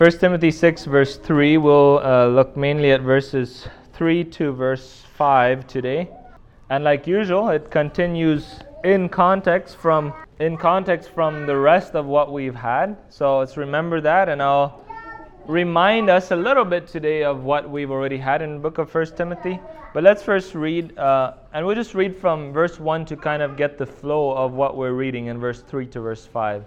1 Timothy 6 verse 3, we'll look mainly at verses 3 to verse 5 today. And like usual, it continues in context from the rest of what we've had. So let's remember that, and I'll remind us a little bit today of what we've already had in the book of 1 Timothy. But let's first read, and we'll just read from verse 1 to kind of get the flow of what we're reading in verse 3 to verse 5.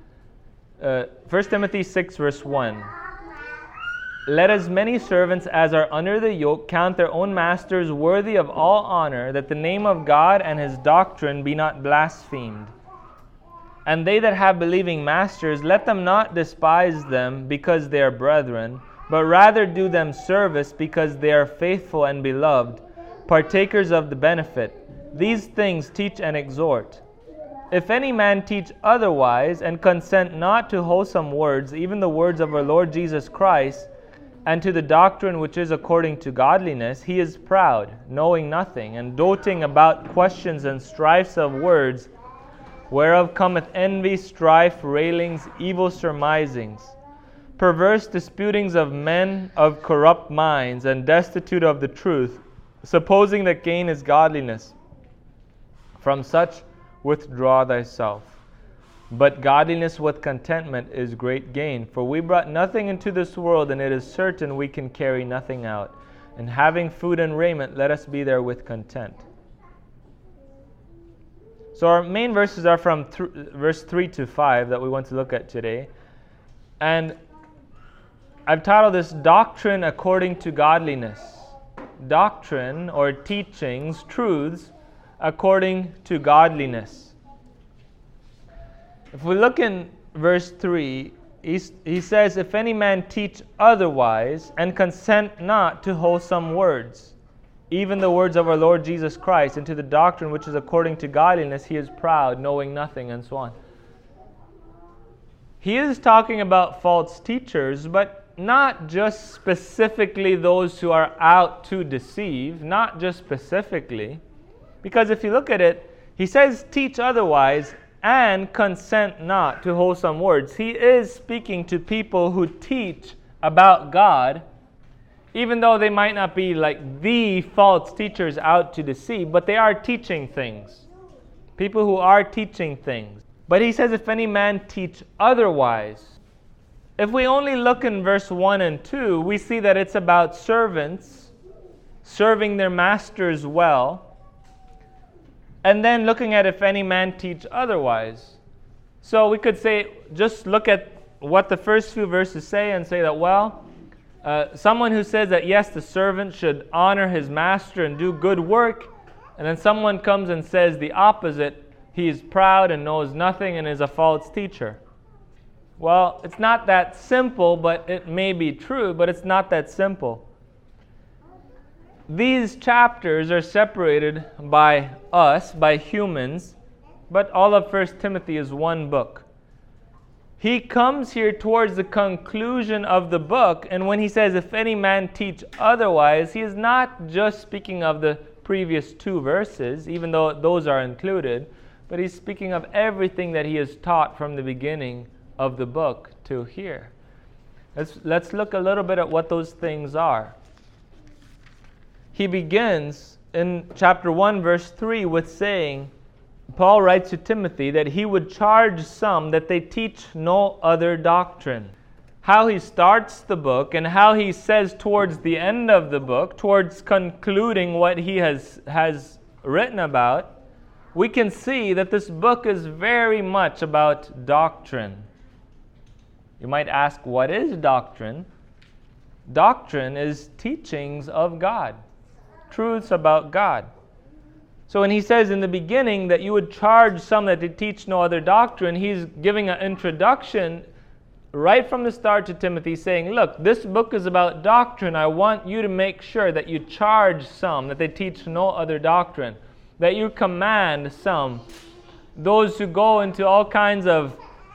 1 Timothy 6 verse 1. Let as many servants as are under the yoke count their own masters worthy of all honor, that the name of God and his doctrine be not blasphemed. And they that have believing masters, let them not despise them because they are brethren, but rather do them service because they are faithful and beloved, partakers of the benefit. These things teach and exhort. If any man teach otherwise, and consent not to wholesome words, even the words of our Lord Jesus Christ, and to the doctrine which is according to godliness, he is proud, knowing nothing, and doting about questions and strifes of words, whereof cometh envy, strife, railings, evil surmisings, perverse disputings of men of corrupt minds, and destitute of the truth, supposing that gain is godliness. From such withdraw thyself. But godliness with contentment is great gain. For we brought nothing into this world, and it is certain we can carry nothing out. And having food and raiment, let us be therewith content. So our main verses are from verse 3 to 5 that we want to look at today. And I've titled this Doctrine According to Godliness. Doctrine or teachings, truths, according to godliness. If we look in verse 3, he says, if any man teach otherwise, and consent not to wholesome words, even the words of our Lord Jesus Christ, and to the doctrine which is according to godliness, he is proud, knowing nothing, and so on. He is talking about false teachers, but not just specifically those who are out to deceive, not just specifically. Because if you look at it, he says, teach otherwise and consent not to wholesome words. He is speaking to people who teach about God, even though they might not be like the false teachers out to deceive, but they are teaching things. People who are teaching things. But he says, if any man teach otherwise. If we only look in verse 1 and 2, we see that it's about servants serving their masters well. And then looking at if any man teach otherwise. So we could say, just look at what the first few verses say and say that, well, someone who says that yes, the servant should honor his master and do good work, and then someone comes and says the opposite, he is proud and knows nothing and is a false teacher. Well, it's not that simple, but it may be true, but it's not that simple. These chapters are separated by us, by humans, but all of 1 Timothy is one book. He comes here towards the conclusion of the book, and when he says, if any man teach otherwise, he is not just speaking of the previous two verses, even though those are included, but he's speaking of everything that he has taught from the beginning of the book to here. Let's look a little bit at what those things are. He begins in chapter 1, verse 3 with saying, Paul writes to Timothy that he would charge some that they teach no other doctrine. How he starts the book and how he says towards the end of the book, towards concluding what he has written about, we can see that this book is very much about doctrine. You might ask, what is doctrine? Doctrine is teachings of God. Truths about God. So when he says in the beginning that you would charge some that they teach no other doctrine, he's giving an introduction right from the start to Timothy saying, look, this book is about doctrine. I want you to make sure that you charge some that they teach no other doctrine. That you command some, those who go into all kinds of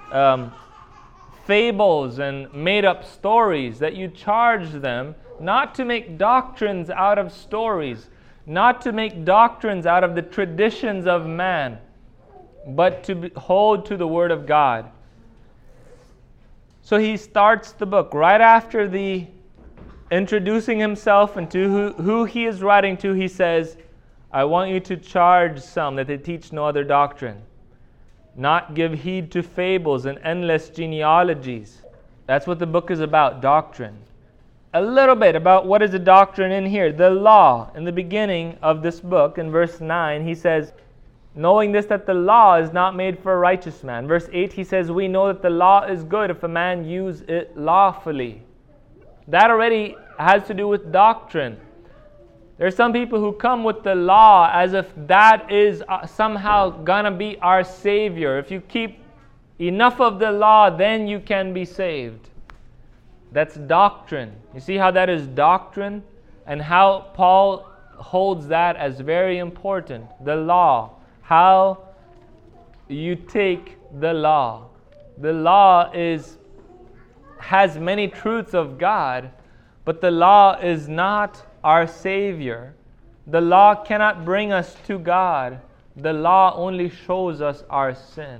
fables and made-up stories, that you charge them not to make doctrines out of stories, not to make doctrines out of the traditions of man, but to hold to the Word of God. So he starts the book right after the introducing himself and to who he is writing to. He says, I want you to charge some that they teach no other doctrine, not give heed to fables and endless genealogies. That's what the book is about, doctrine. A little bit about what is the doctrine in here. The law, in the beginning of this book, in verse 9, he says, knowing this, that the law is not made for a righteous man. Verse 8, he says, we know that the law is good if a man use it lawfully. That already has to do with doctrine. There are some people who come with the law as if that is somehow gonna be our savior. If you keep enough of the law, then you can be saved. That's doctrine. You see how that is doctrine? And how Paul holds that as very important. The law. How you take the law. The law has many truths of God, but the law is not our Savior. The law cannot bring us to God. The law only shows us our sin.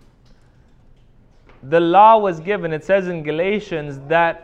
The law was given, it says in Galatians, that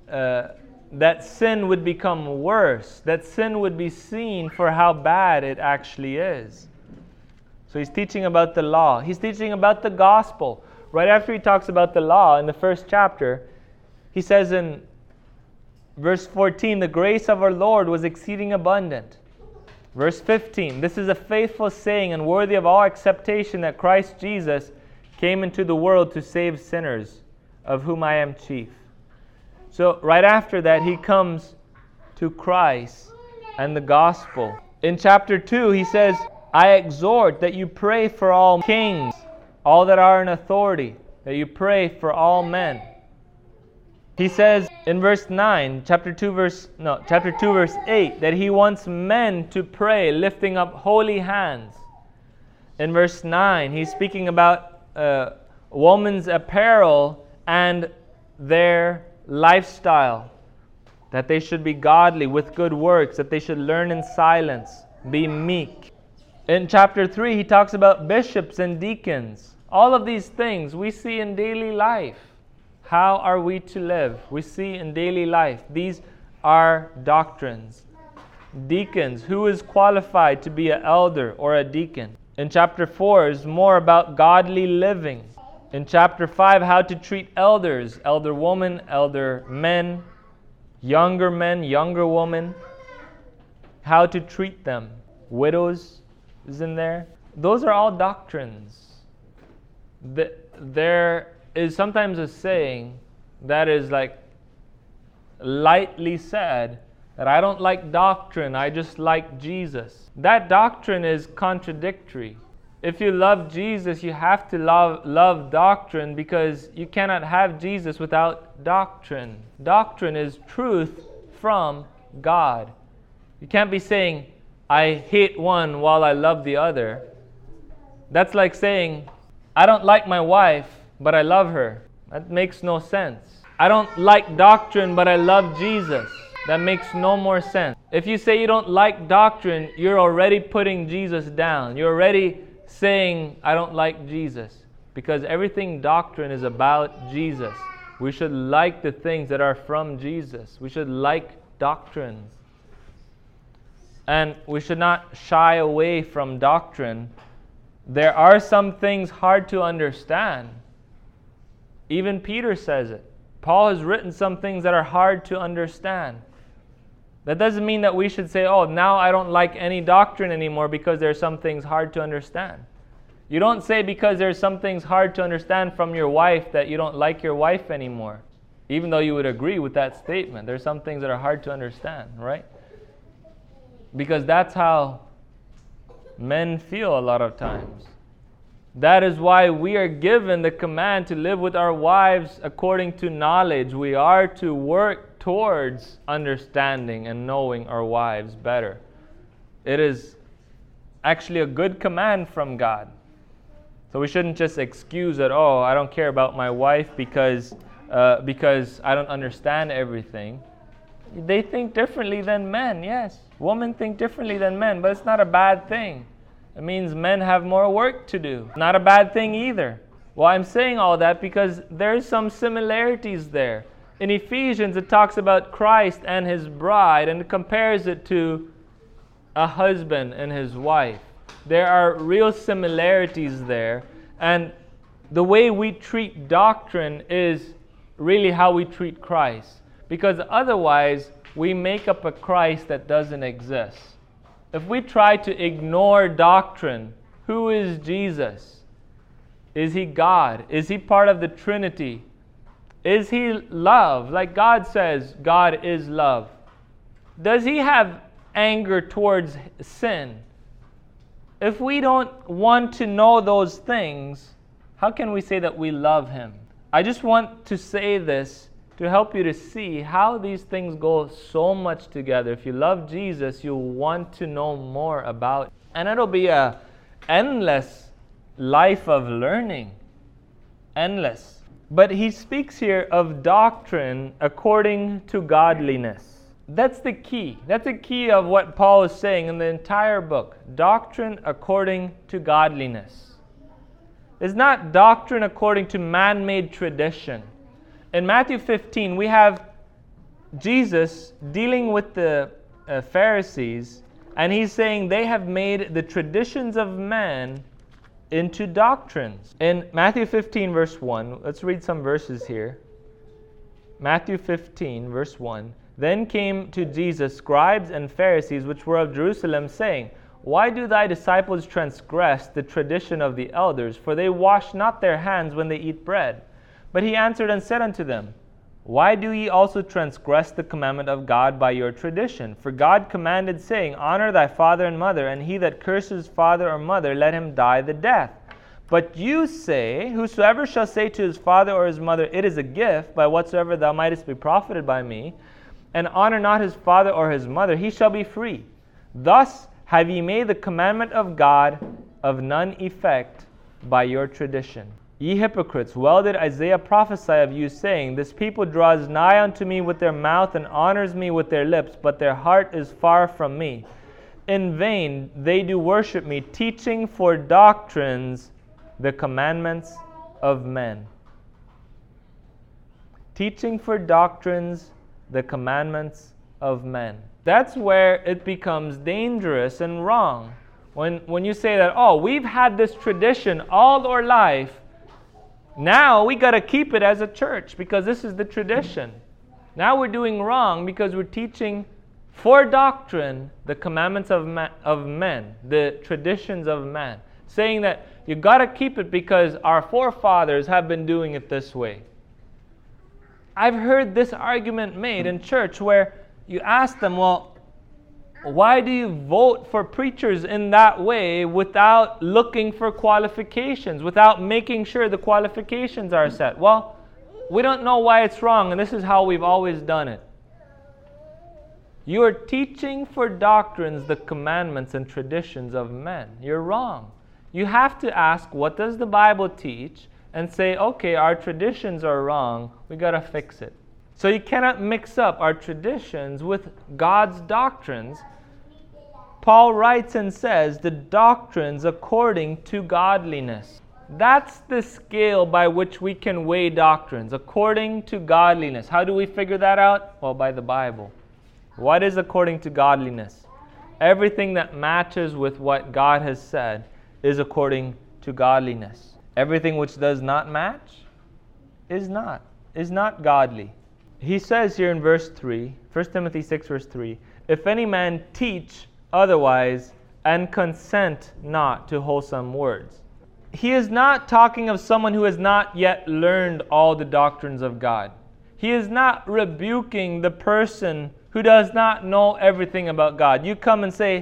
sin would become worse, that sin would be seen for how bad it actually is. So he's teaching about the law. He's teaching about the gospel. Right after he talks about the law in the first chapter, he says in verse 14, the grace of our Lord was exceeding abundant. Verse 15, this is a faithful saying and worthy of all acceptation that Christ Jesus came into the world to save sinners, of whom I am chief. So right after that, he comes to Christ and the gospel. In chapter 2, he says, I exhort that you pray for all kings, all that are in authority, that you pray for all men. He says in verse 9, chapter 2 verse 8, that he wants men to pray, lifting up holy hands. In verse 9, he's speaking about woman's apparel and their lifestyle, that they should be godly with good works, that they should learn in silence, be meek. In chapter 3, he talks about bishops and deacons. All of these things we see in daily life. How are we to live? We see in daily life. These are doctrines. Deacons, who is qualified to be an elder or a deacon? In chapter 4 is more about godly living. In chapter 5, how to treat elders, elder woman, elder men, younger woman, how to treat them. Widows is in there. Those are all doctrines. There is sometimes a saying that is like lightly said, that I don't like doctrine, I just like Jesus. That doctrine is contradictory. If you love Jesus, you have to love doctrine, because you cannot have Jesus without doctrine. Doctrine is truth from God. You can't be saying, I hate one while I love the other. That's like saying, I don't like my wife, but I love her. That makes no sense. I don't like doctrine, but I love Jesus. That makes no more sense. If you say you don't like doctrine, you're already putting Jesus down. You're already saying, I don't like Jesus. Because everything doctrine is about Jesus. We should like the things that are from Jesus. We should like doctrines. And we should not shy away from doctrine. There are some things hard to understand. Even Peter says it. Paul has written some things that are hard to understand. That doesn't mean that we should say, oh, now I don't like any doctrine anymore because there are some things hard to understand. You don't say because there are some things hard to understand from your wife that you don't like your wife anymore. Even though you would agree with that statement. There are some things that are hard to understand, right? Because that's how men feel a lot of times. That is why we are given the command to live with our wives according to knowledge. We are to work towards understanding and knowing our wives better. It is actually a good command from God. So we shouldn't just excuse that, oh, I don't care about my wife because I don't understand everything. They think differently than men, yes. Women think differently than men, but it's not a bad thing. It means men have more work to do. Not a bad thing either. Well, I'm saying all that because there's some similarities there. In Ephesians, it talks about Christ and His bride and compares it to a husband and his wife. There are real similarities there. And the way we treat doctrine is really how we treat Christ. Because otherwise, we make up a Christ that doesn't exist. If we try to ignore doctrine, who is Jesus? Is He God? Is He part of the Trinity? Is He love? Like God says, God is love. Does He have anger towards sin? If we don't want to know those things, how can we say that we love Him? I just want to say this to help you to see how these things go so much together. If you love Jesus, you'll want to know more about it. And it'll be an endless life of learning. Endless. But he speaks here of doctrine according to godliness. That's the key. That's the key of what Paul is saying in the entire book. Doctrine according to godliness. It's not doctrine according to man-made tradition. In Matthew 15, we have Jesus dealing with the Pharisees, and he's saying they have made the traditions of man into doctrines. In Matthew 15, verse 1, let's read some verses here. Matthew 15, verse 1. Then came to Jesus scribes and Pharisees which were of Jerusalem, saying, Why do thy disciples transgress the tradition of the elders? For they wash not their hands when they eat bread. But he answered and said unto them, Why do ye also transgress the commandment of God by your tradition? For God commanded, saying, Honor thy father and mother, and he that curses father or mother, let him die the death. But you say, Whosoever shall say to his father or his mother, It is a gift, by whatsoever thou mightest be profited by me, and honor not his father or his mother, he shall be free. Thus have ye made the commandment of God of none effect by your tradition. Ye hypocrites, well did Isaiah prophesy of you, saying, This people draws nigh unto me with their mouth, and honors me with their lips, but their heart is far from me. In vain they do worship me, teaching for doctrines the commandments of men. Teaching for doctrines the commandments of men. That's where it becomes dangerous and wrong. When you say that, we've had this tradition all our life, now we got to keep it as a church because this is the tradition. Now we're doing wrong because we're teaching for doctrine the commandments of men, the traditions of man. Saying that you got to keep it because our forefathers have been doing it this way. I've heard this argument made in church where you ask them, why do you vote for preachers in that way without looking for qualifications, without making sure the qualifications are set? Well, we don't know why it's wrong, and this is how we've always done it. You are teaching for doctrines the commandments and traditions of men. You're wrong. You have to ask, what does the Bible teach? And say, okay, our traditions are wrong. We got to fix it. So you cannot mix up our traditions with God's doctrines. Paul writes and says, the doctrines according to godliness. That's the scale by which we can weigh doctrines, according to godliness. How do we figure that out? Well, by the Bible. What is according to godliness? Everything that matches with what God has said is according to godliness. Everything which does not match is not godly. He says here in verse 3, 1 Timothy 6 verse 3, If any man teach otherwise and consent not to wholesome words. He is not talking of someone who has not yet learned all the doctrines of God. He is not rebuking the person who does not know everything about God. You come and say,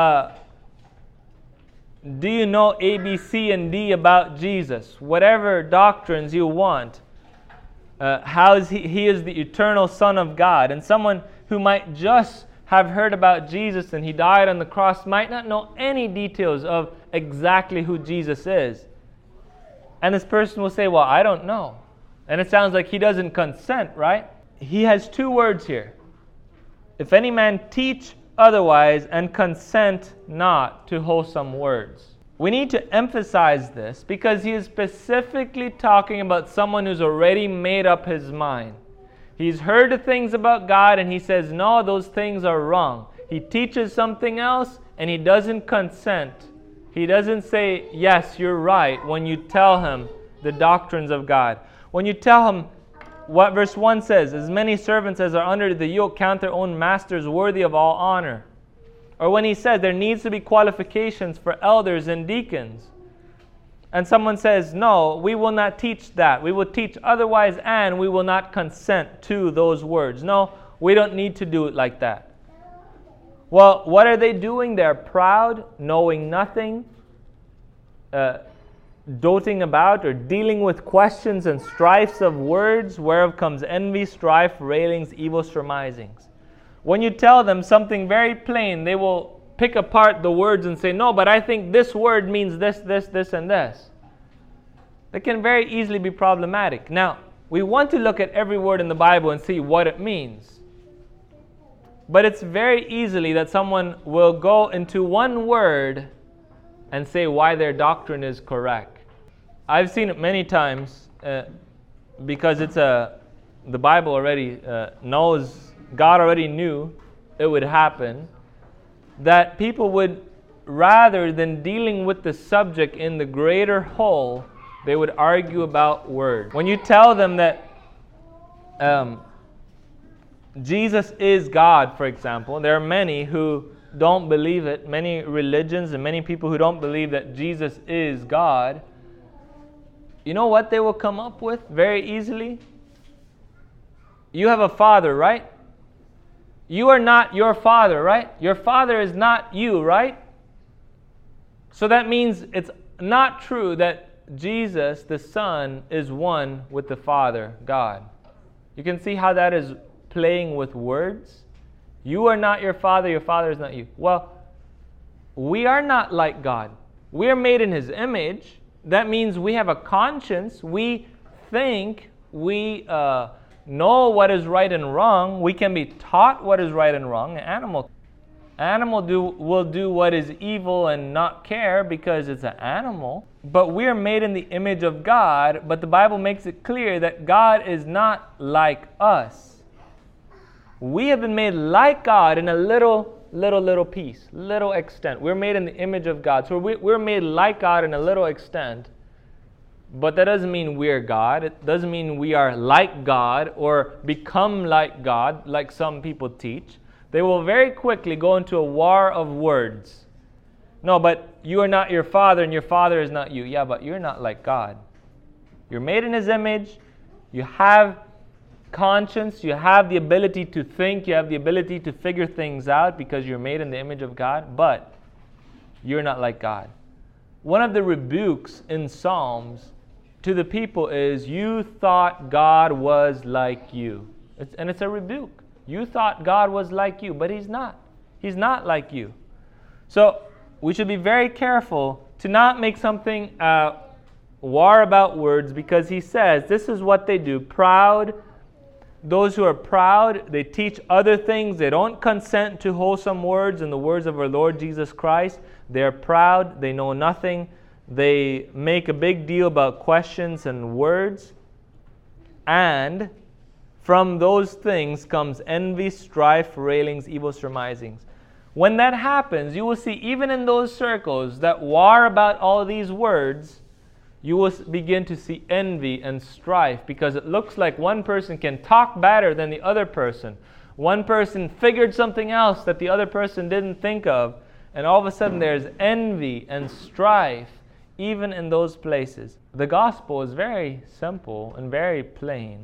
do you know A, B, C, and D about Jesus? Whatever doctrines you want. How is he is the eternal Son of God. And someone who might just have heard about Jesus and he died on the cross might not know any details of exactly who Jesus is. And this person will say, well, I don't know. And it sounds like he doesn't consent, right? He has two words here. If any man teach otherwise and consent not to wholesome words. we need to emphasize this because he is specifically talking about someone who's already made up his mind. He's heard the things about God and he says, no, those things are wrong. He teaches something else and he doesn't consent. He doesn't say, yes, you're right, when you tell him the doctrines of God. When you tell him what verse 1 says, as many servants as are under the yoke count their own masters worthy of all honor. Or when he says there needs to be qualifications for elders and deacons. And someone says, no, we will not teach that. We will teach otherwise and we will not consent to those words. No, we don't need to do it like that. Well, what are they doing? They're proud, knowing nothing, doting about or dealing with questions and strifes of words, whereof comes envy, strife, railings, evil surmisings. When you tell them something very plain, they will pick apart the words and say, no, but I think this word means this, this, this, and this. That can very easily be problematic. Now, we want to look at every word in the Bible and see what it means. But it's very easily that someone will go into one word and say why their doctrine is correct. I've seen it many times because it's the Bible already knows, God already knew it would happen, that people would, rather than dealing with the subject in the greater whole, they would argue about words. When you tell them that Jesus is God, for example, there are many who don't believe it, many religions and many people who don't believe that Jesus is God. You know what they will come up with very easily? You have a father, right? You are not your father, right? Your father is not you, right? So that means it's not true that Jesus, the Son, is one with the Father, God. You can see how that is playing with words. You are not your father is not you. Well, we are not like God. We are made in His image. That means we have a conscience. We think, we know what is right and wrong. We can be taught what is right and wrong. An animal will do what is evil and not care because it's an animal. But we are made in the image of God. But the Bible makes it clear that God is not like us. We have been made like God in a little piece, little extent. We're made in the image of God. So we're made like God in a little extent. But that doesn't mean we're God. It doesn't mean we are like God or become like God, like some people teach. They will very quickly go into a war of words. No, but you are not your father and your father is not you. Yeah, but you're not like God. You're made in His image. You have conscience. You have the ability to think. You have the ability to figure things out because you're made in the image of God. But you're not like God. One of the rebukes in Psalms to the people is, you thought God was like you. It's a rebuke. You thought God was like you, but He's not. He's not like you. So we should be very careful to not make something a war about words, because He says this is what they do. Proud. Those who are proud, they teach other things. They don't consent to wholesome words and the words of our Lord Jesus Christ. They're proud. They know nothing. They make a big deal about questions and words. And from those things comes envy, strife, railings, evil surmisings. When that happens, you will see even in those circles that war about all these words, you will begin to see envy and strife, because it looks like one person can talk better than the other person. One person figured something else that the other person didn't think of, and all of a sudden there's envy and strife even in those places. The gospel is very simple and very plain,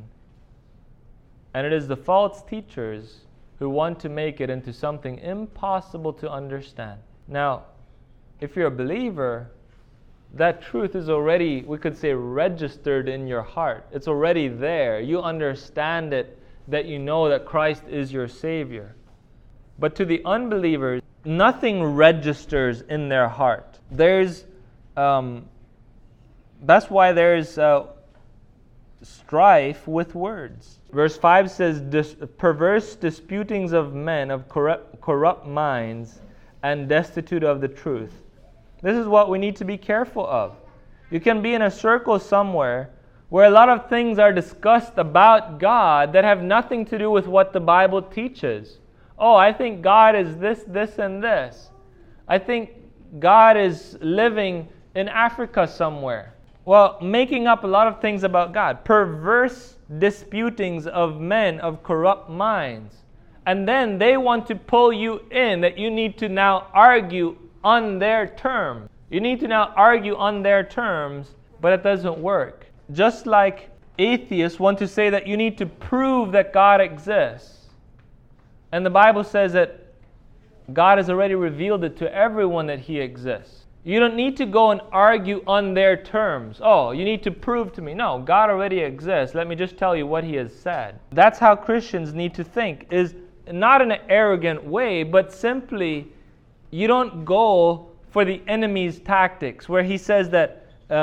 and it is the false teachers who want to make it into something impossible to understand. Now, if you're a believer, that truth is already, we could say, registered in your heart. It's already there. You understand it, that you know that Christ is your Savior. But to the unbelievers, nothing registers in their heart. That's why there's strife with words. Verse 5 says, perverse disputings of men of corrupt minds and destitute of the truth. This is what we need to be careful of. You can be in a circle somewhere where a lot of things are discussed about God that have nothing to do with what the Bible teaches. Oh, I think God is this, this, and this. I think God is living in Africa somewhere. Well, making up a lot of things about God. Perverse disputings of men of corrupt minds. And then they want to pull you in that you need to now argue on their terms. You need to now argue on their terms, but it doesn't work. Just like atheists want to say that you need to prove that God exists. And the Bible says that God has already revealed it to everyone that He exists. You don't need to go and argue on their terms. Oh, you need to prove to me. No, God already exists. Let me just tell you what He has said. That's how Christians need to think, is not in an arrogant way, but simply you don't go for the enemy's tactics, where he says that,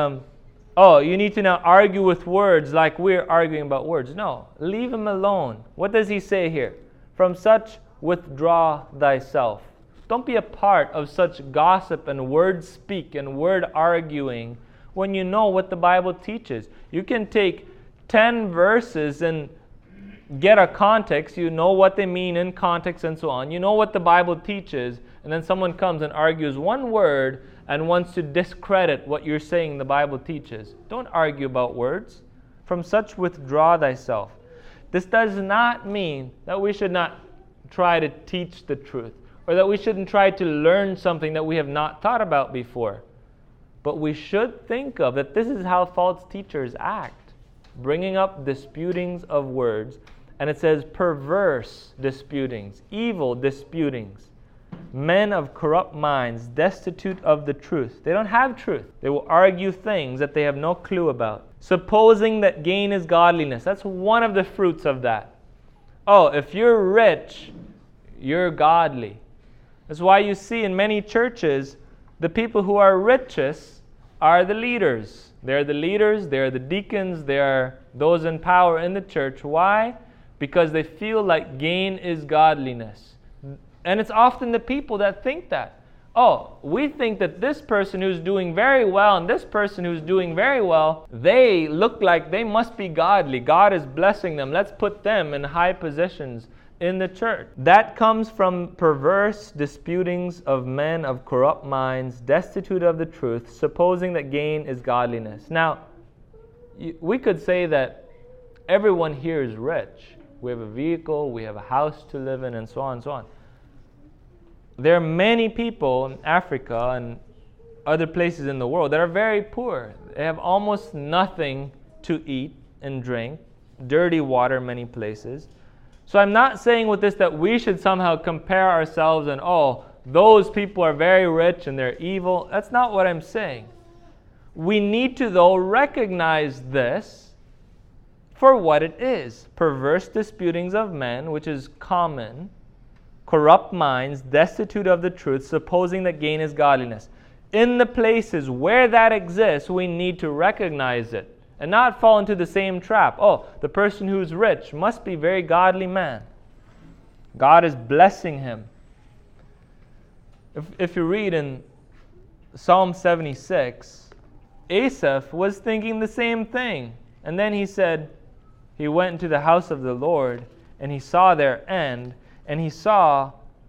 you need to now argue with words like we're arguing about words. No, leave him alone. What does he say here? From such withdraw thyself. Don't be a part of such gossip and word speak and word arguing when you know what the Bible teaches. You can take 10 verses and get a context. You know what they mean in context and so on. You know what the Bible teaches, and then someone comes and argues one word and wants to discredit what you're saying the Bible teaches. Don't argue about words. From such withdraw thyself. This does not mean that we should not try to teach the truth, or that we shouldn't try to learn something that we have not thought about before. But we should think of that this is how false teachers act, bringing up disputings of words. And it says perverse disputings, evil disputings, men of corrupt minds, destitute of the truth. They don't have truth. They will argue things that they have no clue about, supposing that gain is godliness. That's one of the fruits of that. Oh, if you're rich, you're godly. That's why you see in many churches, the people who are richest are the leaders. They're the leaders, they're the deacons, they're those in power in the church. Why? Because they feel like gain is godliness. And it's often the people that think that. Oh, we think that this person who's doing very well and this person who's doing very well, they look like they must be godly. God is blessing them. Let's put them in high positions in the church. That comes from perverse disputings of men of corrupt minds, destitute of the truth, supposing that gain is godliness. Now, we could say that everyone here is rich. We have a vehicle, we have a house to live in, and so on and so on. There are many people in Africa and other places in the world that are very poor. They have almost nothing to eat and drink, dirty water in many places. So I'm not saying with this that we should somehow compare ourselves and, those people are very rich and they're evil. That's not what I'm saying. We need to, though, recognize this for what it is. Perverse disputings of men, which is common, corrupt minds, destitute of the truth, supposing that gain is godliness. In the places where that exists, we need to recognize it and not fall into the same trap. The person who's rich must be a very godly man. God is blessing him. If you read in Psalm 76, Asaph was thinking the same thing. And then he said, he went into the house of the Lord and he saw their end. And he saw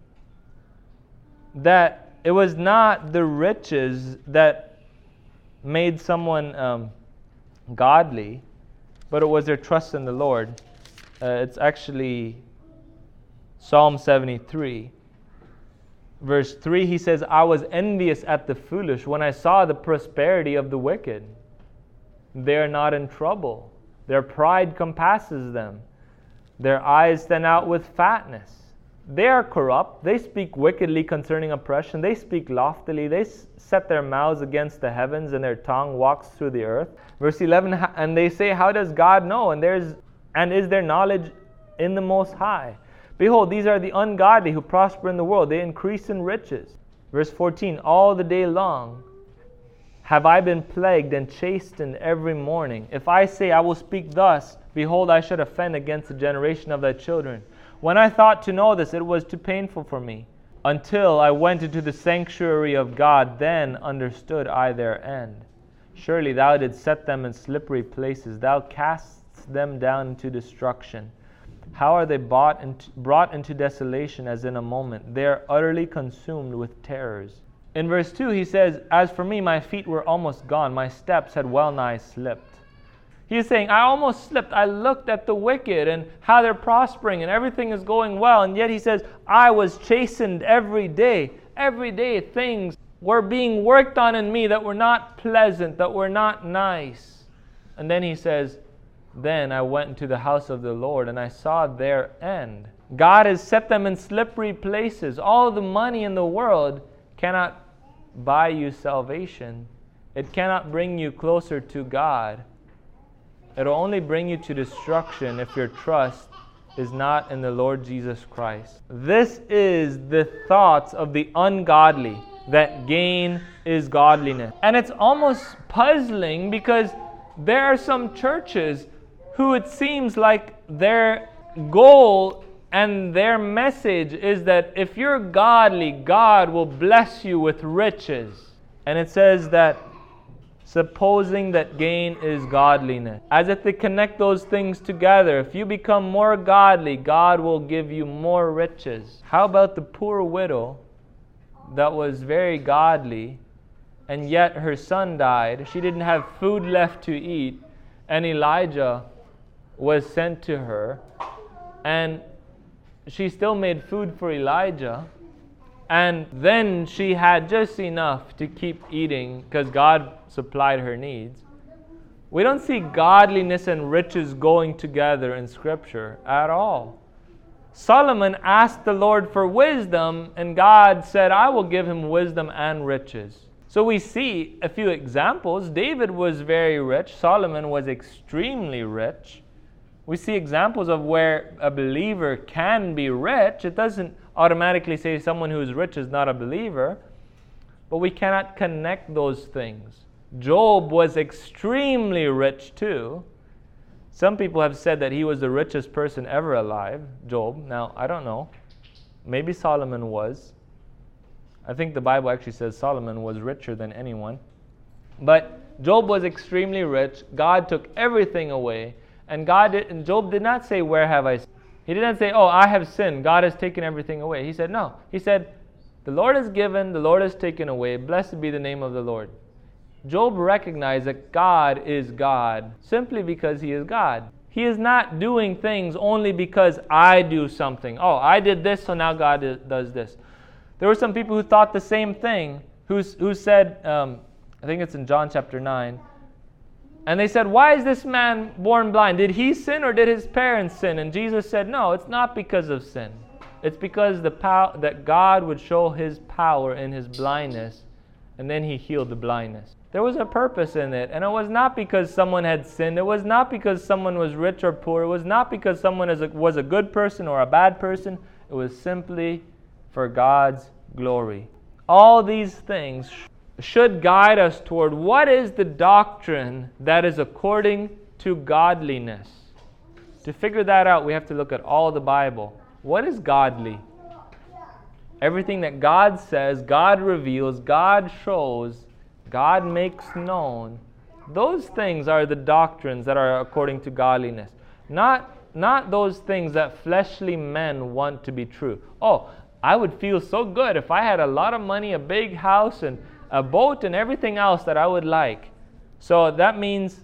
that it was not the riches that made someone godly, but it was their trust in the Lord. It's actually Psalm 73. Verse 3, he says, I was envious at the foolish when I saw the prosperity of the wicked. They are not in trouble. Their pride compasses them. Their eyes stand out with fatness. They are corrupt. They speak wickedly concerning oppression. They speak loftily. They set their mouths against the heavens, and their tongue walks through the earth. Verse 11, and they say, how does God know? And is there knowledge in the Most High? Behold, these are the ungodly who prosper in the world. They increase in riches. Verse 14, all the day long have I been plagued and chastened every morning. If I say I will speak thus, behold, I should offend against the generation of thy children. When I thought to know this, it was too painful for me. until I went into the sanctuary of God, then understood I their end. Surely thou didst set them in slippery places. Thou castest them down into destruction. How are they brought into desolation as in a moment? They are utterly consumed with terrors. In verse 2 he says, as for me, my feet were almost gone. My steps had well nigh slipped. He is saying, I almost slipped. I looked at the wicked and how they're prospering and everything is going well. And yet he says, I was chastened every day. Every day things were being worked on in me that were not pleasant, that were not nice. And then he says, then I went into the house of the Lord and I saw their end. God has set them in slippery places. All the money in the world cannot buy you salvation. It cannot bring you closer to God. It'll only bring you to destruction if your trust is not in the Lord Jesus Christ. This is the thoughts of the ungodly, that gain is godliness. And it's almost puzzling because there are some churches who it seems like their goal and their message is that if you're godly, God will bless you with riches. And it says that supposing that gain is godliness. As if they connect those things together. If you become more godly, God will give you more riches. How about the poor widow that was very godly, and yet her son died? She didn't have food left to eat, and Elijah was sent to her, and she still made food for Elijah. And then she had just enough to keep eating because God supplied her needs. We don't see godliness and riches going together in Scripture at all. Solomon asked the Lord for wisdom, and God said, I will give him wisdom and riches. So we see a few examples. David was very rich. Solomon was extremely rich. We see examples of where a believer can be rich. It doesn't automatically say someone who is rich is not a believer, but we cannot connect those things. Job was extremely rich too. Some people have said that he was the richest person ever alive, Job. Now, I don't know. Maybe Solomon was. I think the Bible actually says Solomon was richer than anyone. But Job was extremely rich. God took everything away. And Job did not say, where have I sinned? He didn't say, oh, I have sinned. God has taken everything away. He said, no. He said, the Lord has given, the Lord has taken away. Blessed be the name of the Lord. Job recognized that God is God simply because he is God. He is not doing things only because I do something. Oh, I did this, so now God does this. There were some people who thought the same thing, who said, I think it's in John chapter 9, and they said, why is this man born blind? Did he sin or did his parents sin? And Jesus said, no, it's not because of sin. It's because that God would show his power in his blindness, and then he healed the blindness. There was a purpose in it, and it was not because someone had sinned. It was not because someone was rich or poor. It was not because someone was a good person or a bad person. It was simply for God's glory. All these things should guide us toward what is the doctrine that is according to godliness. To figure that out, we have to look at all the Bible. What is godly? Everything that God says, God reveals, God shows, God makes known. Those things are the doctrines that are according to godliness. Not those things that fleshly men want to be true. Oh, I would feel so good if I had a lot of money, a big house, and a boat and everything else that I would like. So that means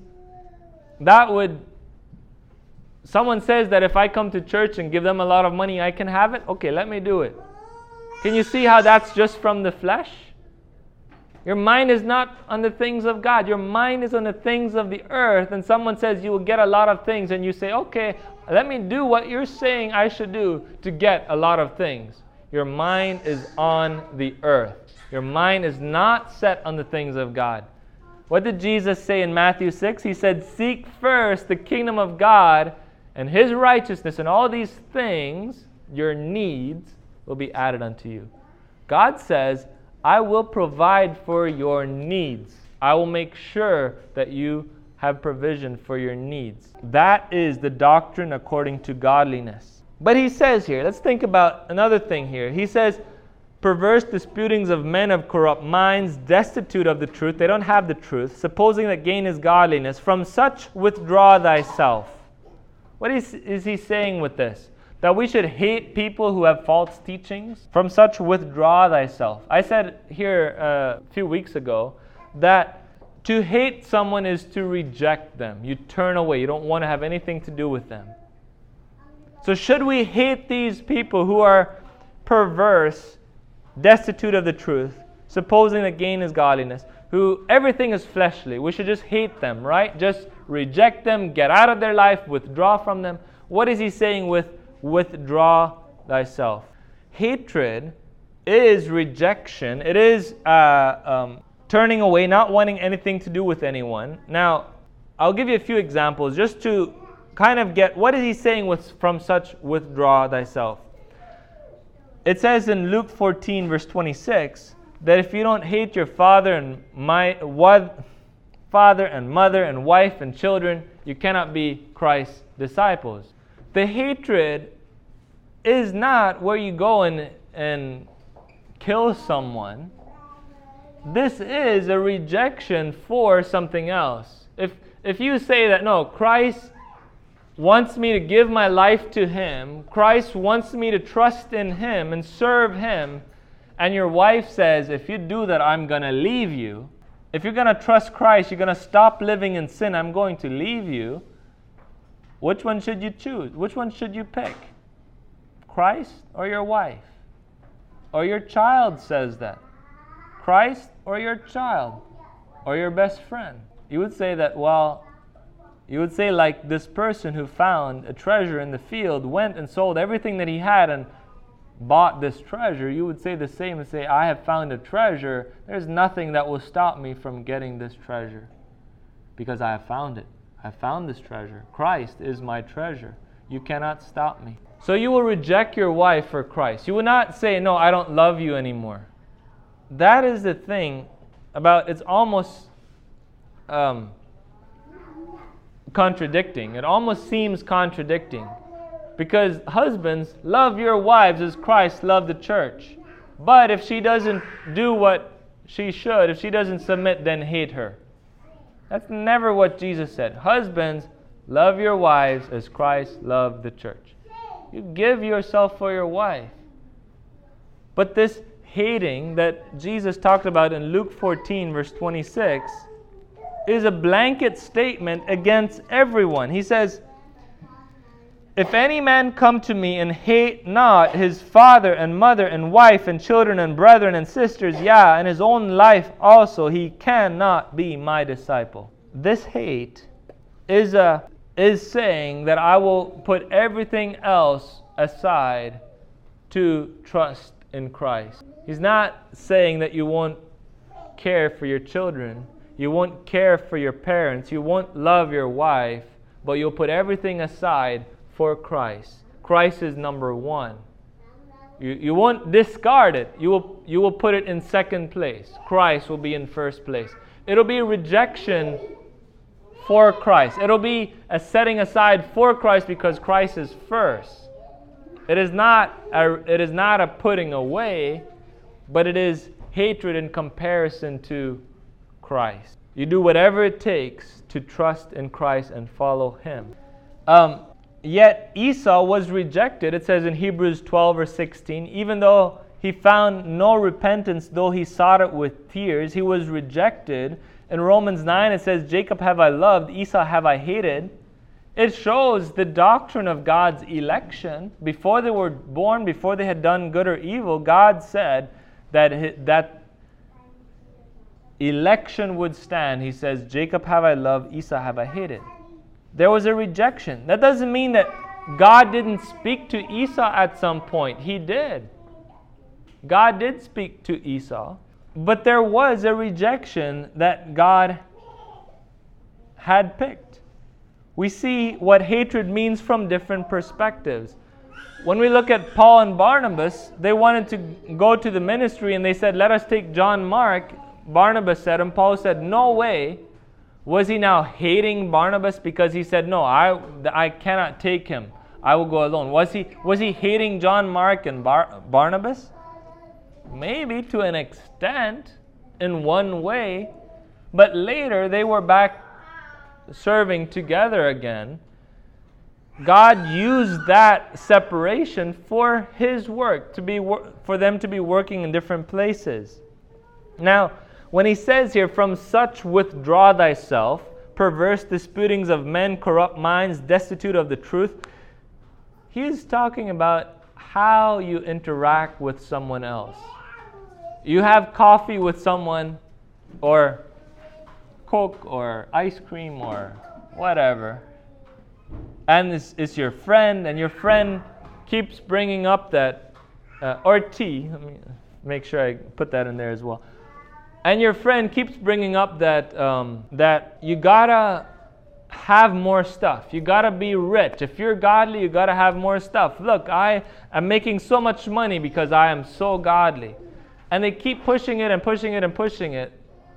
someone says that if I come to church and give them a lot of money, I can have it. Okay, let me do it. Can you see how that's just from the flesh? Your mind is not on the things of God. Your mind is on the things of the earth. And someone says you will get a lot of things, and you say, okay, let me do what you're saying I should do to get a lot of things. Your mind is on the earth. Your mind is not set on the things of God. What did Jesus say in Matthew 6? He said, seek first the kingdom of God and his righteousness, and all these things, your needs, will be added unto you. God says, I will provide for your needs. I will make sure that you have provision for your needs. That is the doctrine according to godliness. But he says here, let's think about another thing here. He says, perverse disputings of men of corrupt minds, destitute of the truth. They don't have the truth, supposing that gain is godliness. From such withdraw thyself. What is he saying with this? That we should hate people who have false teachings? From such withdraw thyself. I said here a few weeks ago that to hate someone is to reject them. You turn away. You don't want to have anything to do with them. So should we hate these people who are perverse, destitute of the truth, supposing that gain is godliness, who everything is fleshly? We should just hate them, right? Just reject them, get out of their life, withdraw from them. What is he saying with withdraw thyself? Hatred is rejection. It is turning away, not wanting anything to do with anyone. Now, I'll give you a few examples just to kind of get what is he saying with from such withdraw thyself. It says in Luke 14 verse 26 that if you don't hate your father and mother and wife and children, you cannot be Christ's disciples. The hatred is not where you go and kill someone. This is a rejection for something else. If you say that, no, Christ wants me to give my life to Him, Christ wants me to trust in Him and serve Him, and your wife says, if you do that, I'm going to leave you. If you're going to trust Christ, you're going to stop living in sin, I'm going to leave you. Which one should you choose? Which one should you pick? Christ or your wife? Or your child says that. Christ or your child? Or your best friend? You would say that, well, you would say like this person who found a treasure in the field, went and sold everything that he had and bought this treasure. You would say the same and say, I have found a treasure. There's nothing that will stop me from getting this treasure because I have found it. I found this treasure. Christ is my treasure. You cannot stop me. So you will reject your wife for Christ. You will not say, no, I don't love you anymore. That is the thing about, it's almost contradicting. It almost seems contradicting. Because husbands, love your wives as Christ loved the church. But if she doesn't do what she should, if she doesn't submit, then hate her. That's never what Jesus said. Husbands, love your wives as Christ loved the church. You give yourself for your wife. But this hating that Jesus talked about in Luke 14 verse 26 is a blanket statement against everyone. He says, if any man come to me and hate not his father and mother and wife and children and brethren and sisters, yea, and his own life also, he cannot be my disciple. This hate is saying that I will put everything else aside to trust in Christ. He's not saying that you won't care for your children, you won't care for your parents, you won't love your wife, but you'll put everything aside for Christ. Christ is number one. You won't discard it. You will put it in second place. Christ will be in first place. It'll be rejection for Christ. It'll be a setting aside for Christ because Christ is first. It is not a putting away, but it is hatred in comparison to Christ. You do whatever it takes to trust in Christ and follow Him. Yet Esau was rejected. It says in Hebrews 12 or 16, even though he found no repentance, though he sought it with tears, he was rejected. In Romans 9 it says, Jacob have I loved, Esau have I hated. It shows the doctrine of God's election. Before they were born, before they had done good or evil, God said that election would stand. He says, Jacob have I loved, Esau have I hated. There was a rejection. That doesn't mean that God didn't speak to Esau at some point. He did. God did speak to Esau. But there was a rejection that God had picked. We see what hatred means from different perspectives. When we look at Paul and Barnabas, they wanted to go to the ministry and they said, let us take John Mark. Barnabas said, and Paul said, no way. Was he now hating Barnabas because he said, no, I cannot take him. I will go alone. Was he hating John Mark and Barnabas? maybe to an extent, in one way, but later they were back serving together again. God used that separation for His work, for them to be working in different places. Now, when He says here, from such withdraw thyself, perverse disputings of men, corrupt minds, destitute of the truth, He is talking about how you interact with someone else. You have coffee with someone, or Coke, or ice cream, or whatever, and it's your friend, and your friend keeps bringing up that, or tea, let me make sure I put that in there as well, and your friend keeps bringing up that that you gotta have more stuff, you gotta be rich. If you're godly, you gotta have more stuff. Look, I am making so much money because I am so godly. And they keep pushing it and pushing it and pushing it.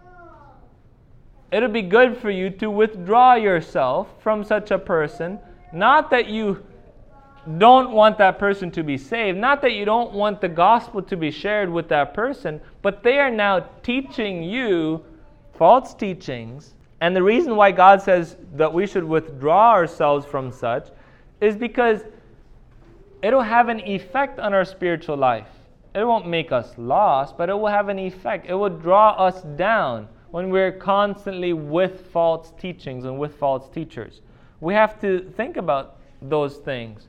It'll be good for you to withdraw yourself from such a person. Not that you don't want that person to be saved, not that you don't want the gospel to be shared with that person, but they are now teaching you false teachings. And the reason why God says that we should withdraw ourselves from such is because it'll have an effect on our spiritual life. It won't make us lost, but it will have an effect. It will draw us down when we're constantly with false teachings and with false teachers. We have to think about those things.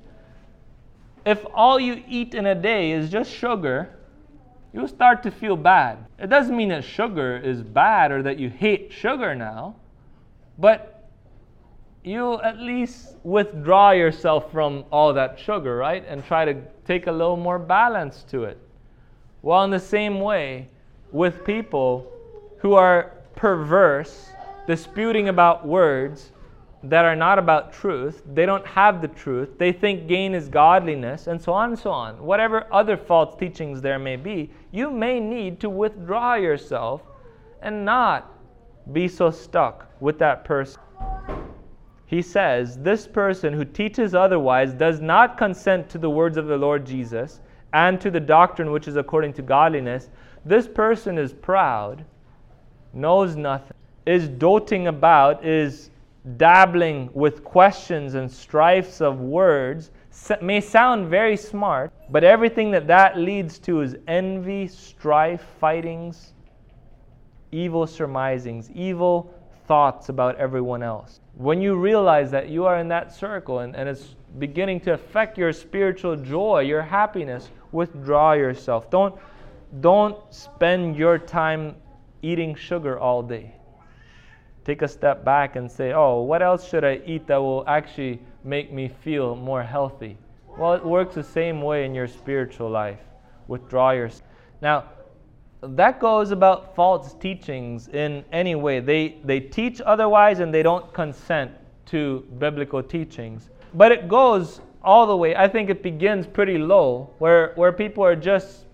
If all you eat in a day is just sugar, you'll start to feel bad. It doesn't mean that sugar is bad or that you hate sugar now, but you'll at least withdraw yourself from all that sugar, right? And try to take a little more balance to it. Well, in the same way, with people who are perverse, disputing about words that are not about truth, they don't have the truth, they think gain is godliness, and so on and so on. Whatever other false teachings there may be, you may need to withdraw yourself and not be so stuck with that person. He says, this person who teaches otherwise does not consent to the words of the Lord Jesus and to the doctrine which is according to godliness. This person is proud, knows nothing, is doting about, is dabbling with questions and strifes of words, may sound very smart, but everything that leads to is envy, strife, fightings, evil surmisings, evil thoughts about everyone else. When you realize that you are in that circle and it's beginning to affect your spiritual joy, your happiness, withdraw yourself. Don't spend your time eating sugar all day. Take a step back and say, oh, what else should I eat that will actually make me feel more healthy? Well, it works the same way in your spiritual life. Withdraw yourself. Now, that goes about false teachings in any way. They teach otherwise and they don't consent to biblical teachings. But it goes all the way. I think it begins pretty low, where people are just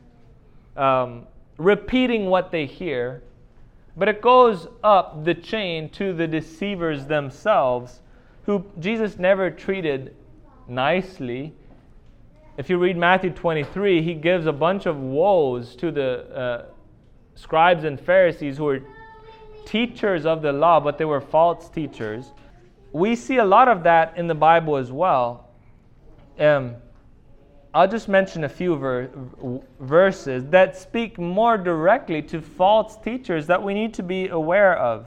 repeating what they hear. But it goes up the chain to the deceivers themselves, who Jesus never treated nicely. If you read Matthew 23, he gives a bunch of woes to the scribes and Pharisees who were teachers of the law, but they were false teachers. We see a lot of that in the Bible as well. I'll just mention a few verses that speak more directly to false teachers that we need to be aware of.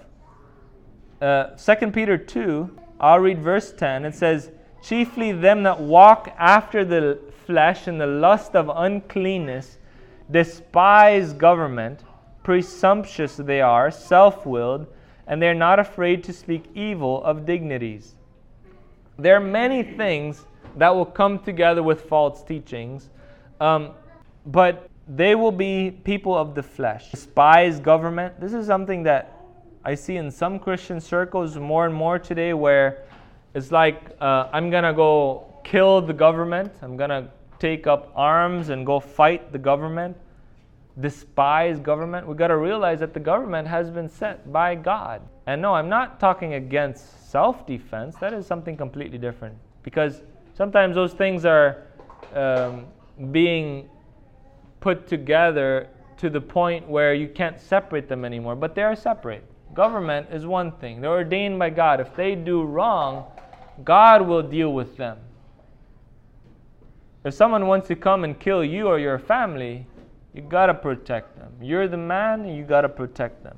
2 Peter 2, I'll read verse 10. It says, chiefly them that walk after the flesh in the lust of uncleanness despise government, presumptuous they are, self-willed, and they are not afraid to speak evil of dignities. There are many things that will come together with false teachings, but they will be people of the flesh. Despise government. This is something that I see in some Christian circles more and more today, where it's like, I'm going to go kill the government. I'm going to take up arms and go fight the government. Despise government. We've got to realize that the government has been set by God. And no, I'm not talking against self-defense. That is something completely different. Because sometimes those things are being put together to the point where you can't separate them anymore, but they are separate. Government is one thing. They're ordained by God. If they do wrong, God will deal with them. If someone wants to come and kill you or your family, you got to protect them. You're the man, you got to protect them.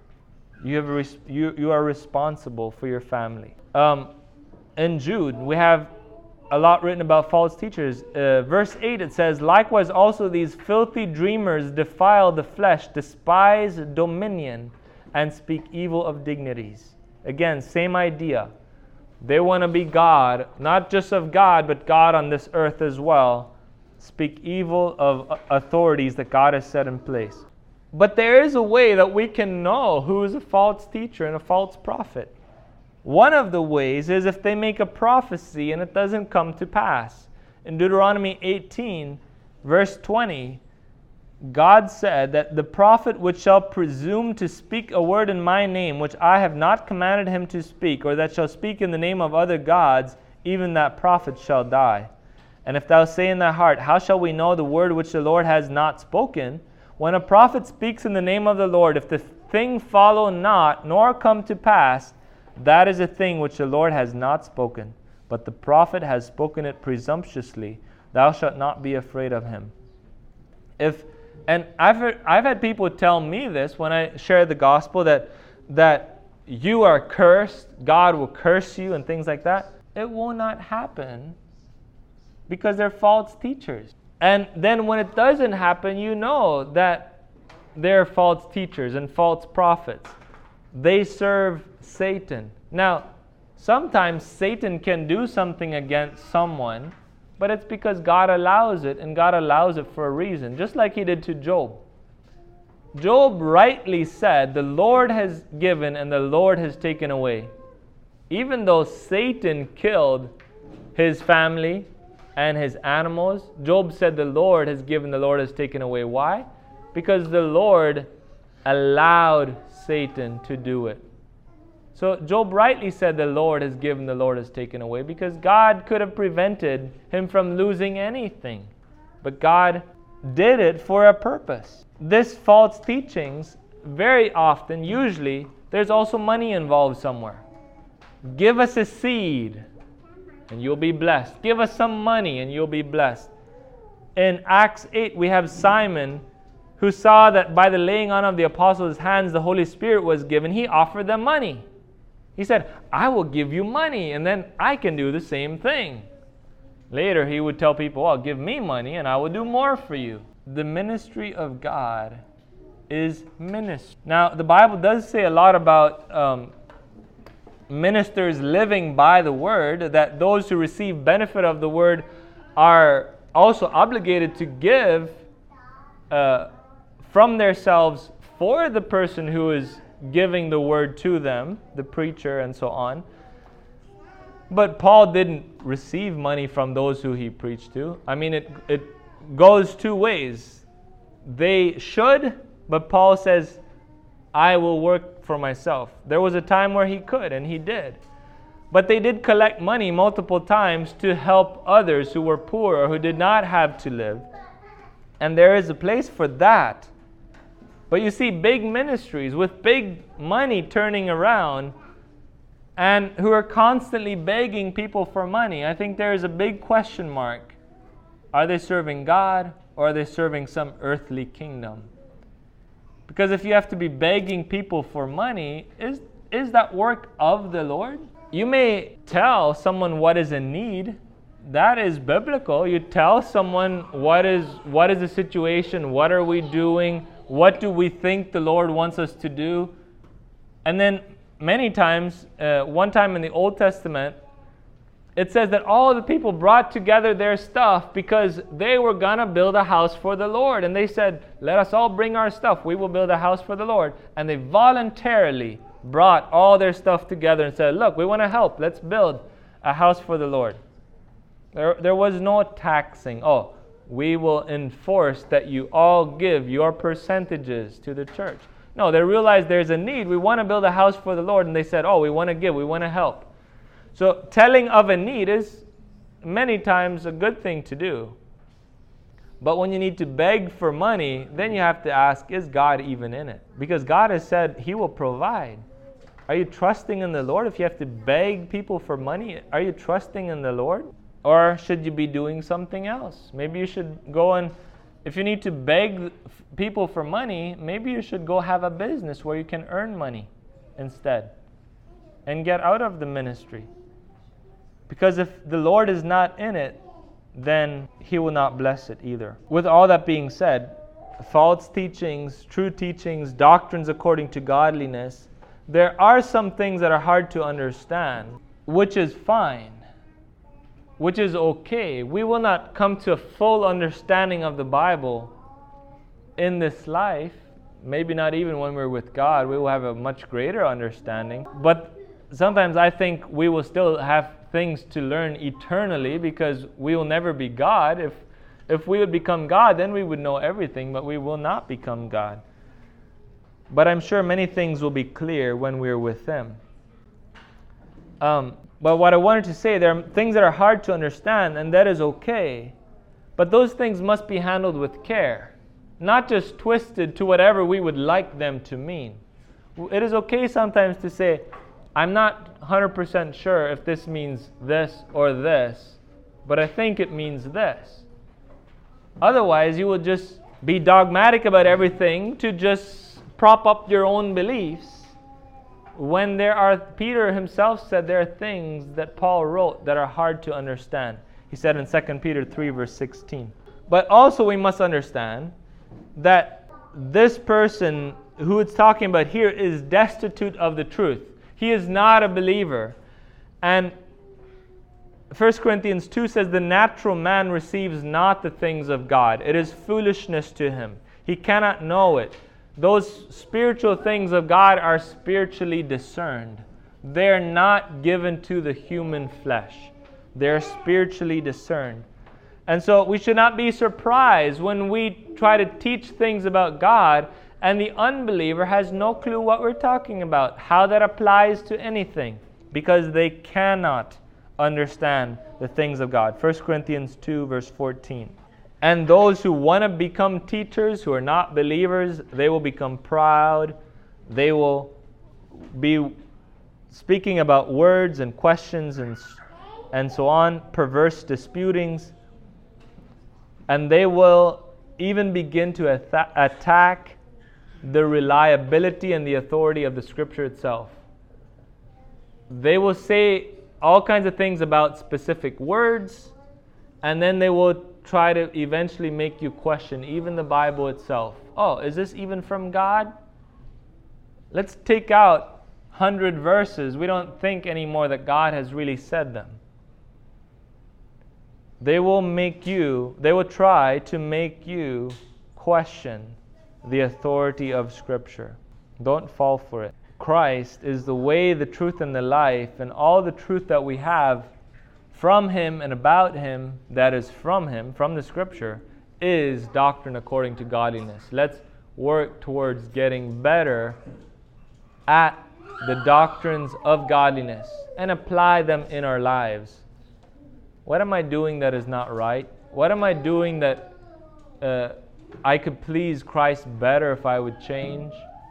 You are responsible for your family. In Jude, we have a lot written about false teachers. Verse 8, it says, "Likewise also these filthy dreamers defile the flesh, despise dominion, and speak evil of dignities." Again, same idea. They want to be God, not just of God, but God on this earth as well. Speak evil of authorities that God has set in place. But there is a way that we can know who is a false teacher and a false prophet. One of the ways is if they make a prophecy and it doesn't come to pass. In Deuteronomy 18, verse 20, God said that the prophet which shall presume to speak a word in my name, which I have not commanded him to speak, or that shall speak in the name of other gods, even that prophet shall die. And if thou say in thy heart, how shall we know the word which the Lord has not spoken? When a prophet speaks in the name of the Lord, if the thing follow not, nor come to pass, that is a thing which the Lord has not spoken. But the prophet has spoken it presumptuously. Thou shalt not be afraid of him. And I've had people tell me this when I share the gospel, that you are cursed, God will curse you and things like that. It will not happen because they're false teachers. And then when it doesn't happen, you know that they're false teachers and false prophets. They serve Satan. Now, sometimes Satan can do something against someone, but it's because God allows it, and God allows it for a reason, just like he did to Job. Job rightly said, the Lord has given and the Lord has taken away. Even though Satan killed his family and his animals, Job said the Lord has given, the Lord has taken away. Why? Because the Lord allowed Satan to do it. So Job rightly said the Lord has given, the Lord has taken away, because God could have prevented him from losing anything. But God did it for a purpose. This false teachings, very often, usually, there's also money involved somewhere. Give us a seed and you'll be blessed. Give us some money and you'll be blessed. In Acts 8, we have Simon, who saw that by the laying on of the apostles' hands the Holy Spirit was given. He offered them money. He said, I will give you money, and then I can do the same thing. Later, he would tell people, well, give me money, and I will do more for you. The ministry of God is ministry. Now, the Bible does say a lot about ministers living by the word, that those who receive benefit of the word are also obligated to give from themselves for the person who is giving the word to them, the preacher and so on. But Paul didn't receive money from those who he preached to. I mean, it goes two ways. They should, but Paul says, I will work for myself. There was a time where he could, and he did. But they did collect money multiple times to help others who were poor or who did not have to live. And there is a place for that. But you see big ministries with big money turning around and who are constantly begging people for money. I think there is a big question mark. Are they serving God or are they serving some earthly kingdom? Because if you have to be begging people for money, is that work of the Lord? You may tell someone what is a need. That is biblical. You tell someone what is the situation, what are we doing, what do we think the Lord wants us to do? And then many times, one time in the Old Testament, it says that all the people brought together their stuff because they were going to build a house for the Lord. And they said, let us all bring our stuff. We will build a house for the Lord. And they voluntarily brought all their stuff together and said, look, we want to help. Let's build a house for the Lord. There was no taxing. Oh, we will enforce that you all give your percentages to the church. No, they realized there's a need. We want to build a house for the Lord. And they said, oh, we want to give. We want to help. So telling of a need is many times a good thing to do. But when you need to beg for money, then you have to ask, is God even in it? Because God has said He will provide. Are you trusting in the Lord? If you have to beg people for money, are you trusting in the Lord? Or should you be doing something else? Maybe you should go and, if you need to beg people for money, maybe you should go have a business where you can earn money instead and get out of the ministry. Because if the Lord is not in it, then He will not bless it either. With all that being said, false teachings, true teachings, doctrines according to godliness, there are some things that are hard to understand, which is fine, which is okay. We will not come to a full understanding of the Bible in this life. Maybe not even when we're with God. We will have a much greater understanding. But sometimes I think we will still have things to learn eternally, because we will never be God. If we would become God, then we would know everything, but we will not become God. But I'm sure many things will be clear when we're with Him. But what I wanted to say, there are things that are hard to understand, and that is okay. But those things must be handled with care, not just twisted to whatever we would like them to mean. It is okay sometimes to say, I'm not 100% sure if this means this or this, but I think it means this. Otherwise, you will just be dogmatic about everything to just prop up your own beliefs, when Peter himself said there are things that Paul wrote that are hard to understand. He said in 2 Peter 3 verse 16. But also we must understand that this person who it's talking about here is destitute of the truth. He is not a believer. And 1 Corinthians 2 says, the natural man receives not the things of God. It is foolishness to him. He cannot know it. Those spiritual things of God are spiritually discerned. They're not given to the human flesh. They're spiritually discerned. And so we should not be surprised when we try to teach things about God and the unbeliever has no clue what we're talking about, how that applies to anything, because they cannot understand the things of God. 1 Corinthians 2 verse 14. And those who want to become teachers who are not believers, they will become proud. They will be speaking about words and questions and so on, perverse disputings. And they will even begin to attack the reliability and the authority of the Scripture itself. They will say all kinds of things about specific words, and then they will try to eventually make you question even the Bible itself. Oh, is this even from God? Let's take out 100 verses. We don't think anymore that God has really said them. They will try to make you question the authority of Scripture. Don't fall for it. Christ is the way, the truth, and the life, and all the truth that we have from Him and about Him, that is from Him, from the Scripture, is doctrine according to godliness. Let's work towards getting better at the doctrines of godliness and apply them in our lives. What am I doing that is not right? What am I doing that I could please Christ better if I would change?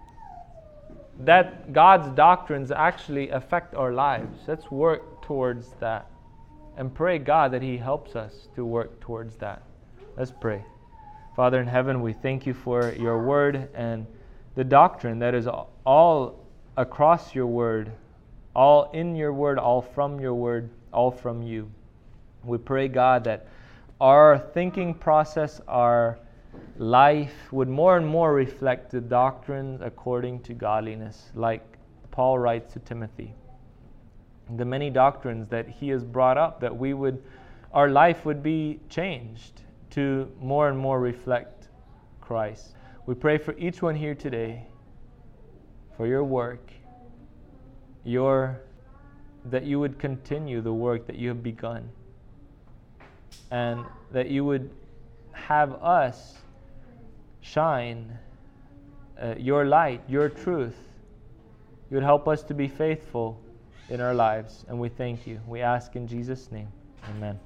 That God's doctrines actually affect our lives. Let's work towards that and pray God that He helps us to work towards that. Let's pray. Father in heaven, we thank You for Your word and the doctrine that is all across Your word, all in Your word, all from Your word, all from You. We pray, God, that our thinking process, our life would more and more reflect the doctrines according to godliness, like Paul writes to Timothy. The many doctrines that he has brought up, that our life would be changed to more and more reflect Christ. We pray for each one here today, for Your work, that You would continue the work that You have begun, and that You would have us shine Your light, Your truth. You would help us to be faithful in our lives, and we thank You. We ask in Jesus' name. Amen.